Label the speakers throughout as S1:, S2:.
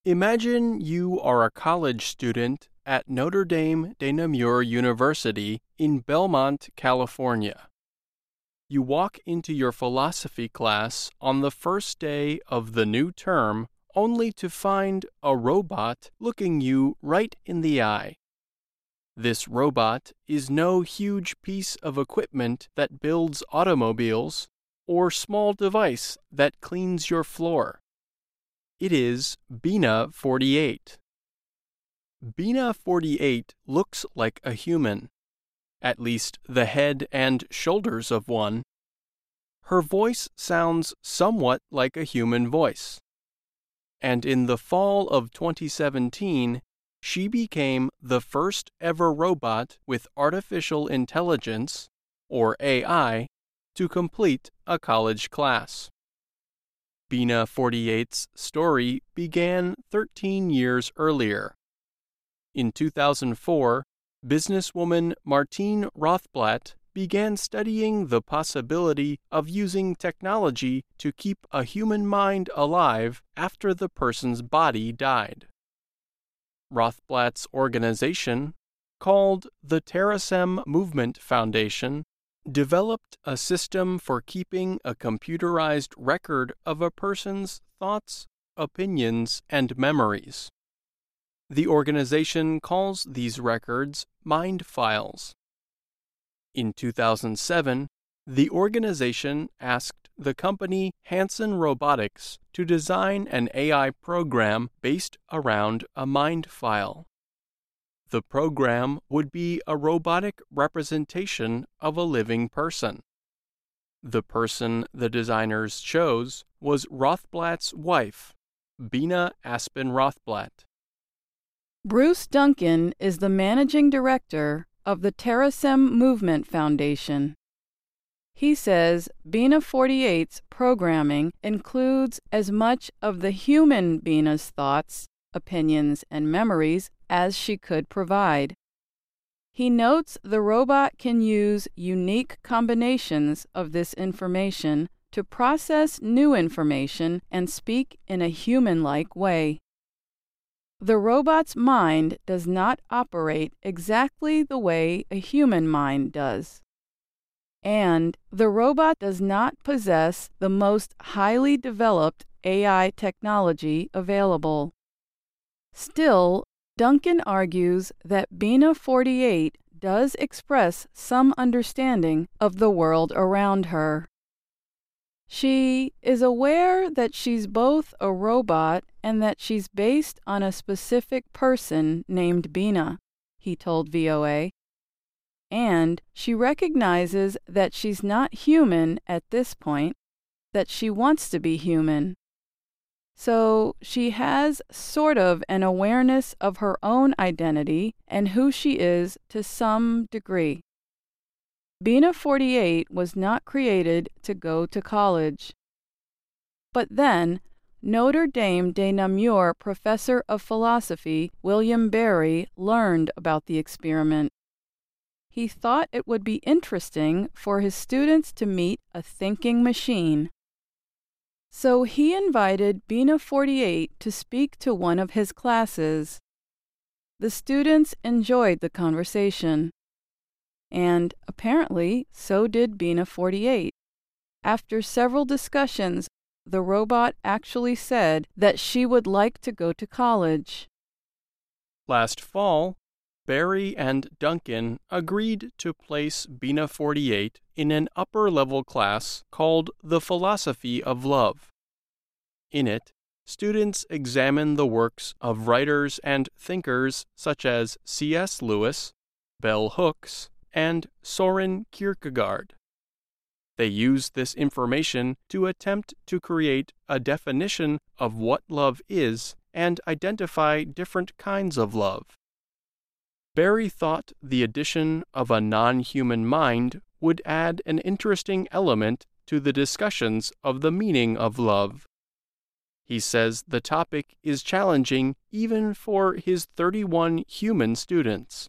S1: Imagine you are a college student at Notre Dame de Namur University in Belmont, California. You walk into your philosophy class on the first day of the new term only to find a robot looking you right in the eye. This robot is no huge piece of equipment that builds automobiles or small device that cleans your floor. It is Bina 48. Bina 48 looks like a human, at least the head and shoulders of one. Her voice sounds somewhat like a human voice. And in the fall of 2017, she became the first ever robot with artificial intelligence, or AI, to complete a college class. Bina 48's story began 13 years earlier. In 2004, businesswoman Martine Rothblatt began studying the possibility of using technology to keep a human mind alive after the person's body died. Rothblatt's organization, called the Terasem Movement Foundation, developed a system for keeping a computerized record of a person's thoughts, opinions, and memories. The organization calls these records mind files. In 2007, the organization asked the company Hanson Robotics to design an AI program based around a mind file. The program would be a robotic representation of a living person. The person the designers chose was Rothblatt's wife, Bina Aspen Rothblatt.
S2: Bruce Duncan is the managing director of the Terasem Movement Foundation. He says Bina 48's programming includes as much of the human Bina's thoughts, opinions, and memories as she could provide. He notes the robot can use unique combinations of this information to process new information and speak in a human-like way. The robot's mind does not operate exactly the way a human mind does. And the robot does not possess the most highly developed AI technology available. Still, Duncan argues that Bina 48 does express some understanding of the world around her. She is aware that she's both a robot and that she's based on a specific person named Bina, he told VOA. And she recognizes that she's not human at this point, that she wants to be human. So she has sort of an awareness of her own identity and who she is to some degree. Bina 48 was not created to go to college. But then, Notre Dame de Namur professor of philosophy William Barry learned about the experiment. He thought it would be interesting for his students to meet a thinking machine. So he invited Bina 48 to speak to one of his classes. The students enjoyed the conversation. And apparently, so did Bina 48. After several discussions, the robot actually said that she would like to go to college.
S1: Last fall, Barry and Duncan agreed to place Bina 48 in an upper-level class called The Philosophy of Love. In it, students examine the works of writers and thinkers such as C.S. Lewis, Bell Hooks, and Soren Kierkegaard. They use this information to attempt to create a definition of what love is and identify different kinds of love. Barry thought the addition of a non-human mind would add an interesting element to the discussions of the meaning of love. He says the topic is challenging even for his 31 human students.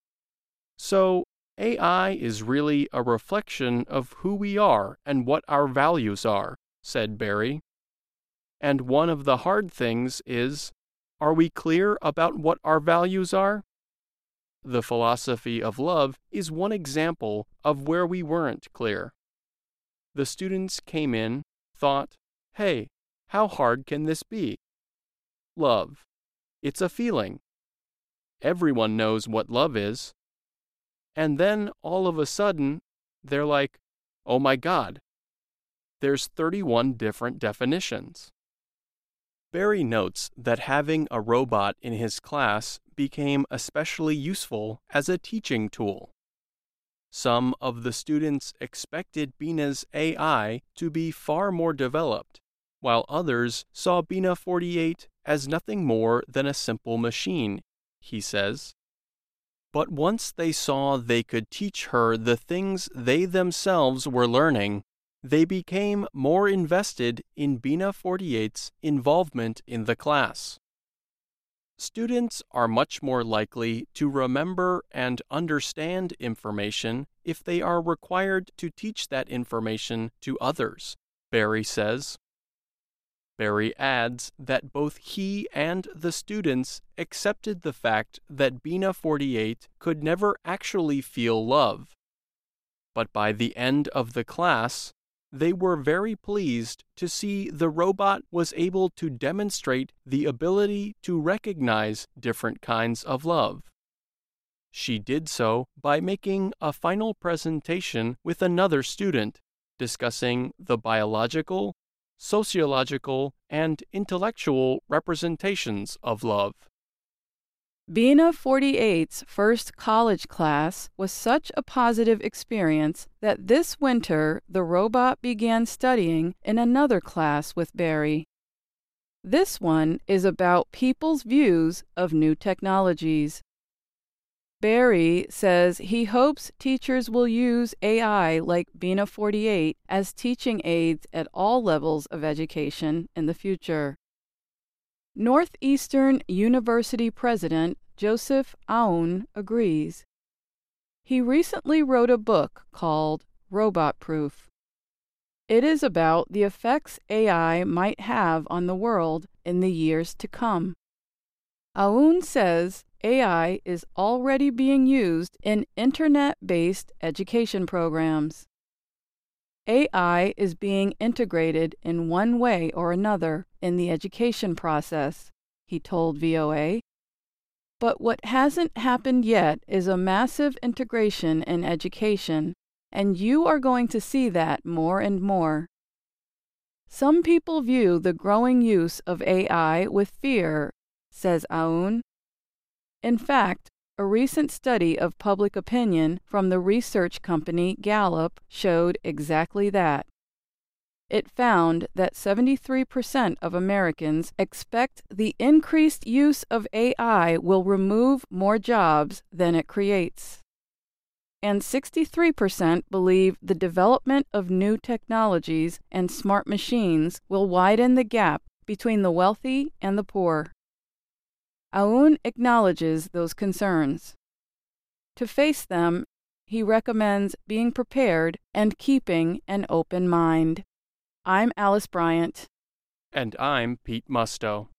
S1: So, AI is really a reflection of who we are and what our values are, said Barry. And one of the hard things is Are we clear about what our values are? The philosophy of love is one example of where we weren't clear. The students came in, thought, hey, how hard can this be? Love. It's a feeling. Everyone knows what love is. And then all of a sudden, they're like, oh my God, there's 31 different definitions. Barry notes that having a robot in his class became especially useful as a teaching tool. Some of the students expected Bina's AI to be far more developed, while others saw Bina 48 as nothing more than a simple machine, he says. But once they saw they could teach her the things they themselves were learning, they became more invested in Bina 48's involvement in the class. Students are much more likely to remember and understand information if they are required to teach that information to others, Barry says. Barry adds that both he and the students accepted the fact that Bina 48 could never actually feel love. But by the end of the class, they were very pleased to see the robot was able to demonstrate the ability to recognize different kinds of love. She did so by making a final presentation with another student, discussing the biological, sociological, and intellectual representations of love.
S2: Bina 48's first college class was such a positive experience that this winter the robot began studying in another class with Barry. This one is about people's views of new technologies. Barry says he hopes teachers will use AI like Bina 48 as teaching aids at all levels of education in the future. Northeastern University President Joseph Aoun agrees. He recently wrote a book called Robot Proof. It is about the effects AI might have on the world in the years to come. Aoun says AI is already being used in internet-based education programs. AI is being integrated in one way or another in the education process, he told VOA. But what hasn't happened yet is a massive integration in education, and you are going to see that more and more. Some people view the growing use of AI with fear, says Aoun. In fact, a recent study of public opinion from the research company Gallup showed exactly that. It found that 73% of Americans expect the increased use of AI will remove more jobs than it creates. And 63% believe the development of new technologies and smart machines will widen the gap between the wealthy and the poor. Aoun acknowledges those concerns. To face them, he recommends being prepared and keeping an open mind. I'm Alice Bryant.
S1: And I'm Pete Musto.